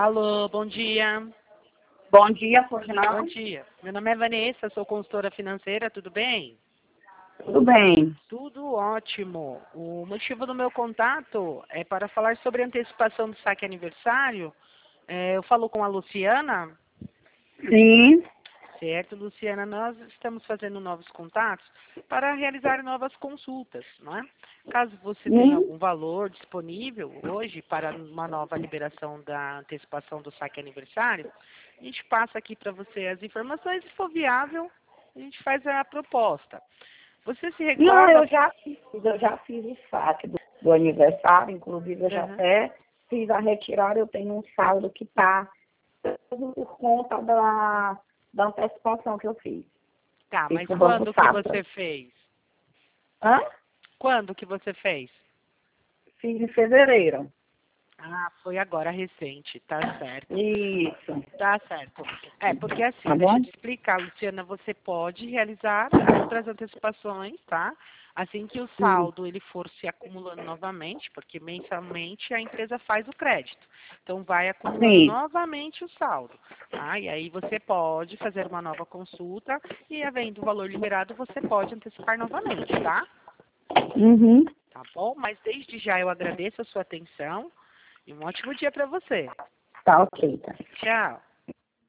Alô, bom dia. Bom dia, por sinal. Bom dia. Meu nome é Vanessa, sou consultora financeira, tudo bem? Tudo bem. Tudo ótimo. O motivo do meu contato é para falar sobre antecipação do saque aniversário. Eu falo com a Luciana. Sim. Certo, Luciana, nós estamos fazendo novos contatos para realizar novas consultas, não é? Caso você tenha algum valor disponível hoje para uma nova liberação da antecipação do saque aniversário, a gente passa aqui para você as informações, se for viável, a gente faz a proposta. Você se Não, recorda? eu já fiz o saque do aniversário, inclusive eu já até fiz a retirada, eu tenho um saldo que está por conta da antecipação que eu fiz. Tá, mas Isso, quando que você fez? Hã? Quando que você fez? Fiz em fevereiro. Ah, foi agora recente, tá certo. Isso. Tá certo. Porque assim, Tá deixa bom? eu te explicar, Luciana, você pode realizar outras antecipações, tá? Assim que o saldo ele for se acumulando novamente, porque mensalmente a empresa faz o crédito. Então vai acumulando Sim. novamente o saldo, tá? E aí você pode fazer uma nova consulta e havendo o valor liberado, você pode antecipar novamente, tá? Uhum. Tá bom? Mas desde já eu agradeço a sua atenção e um ótimo dia para você. Tá ok, tá. Tchau.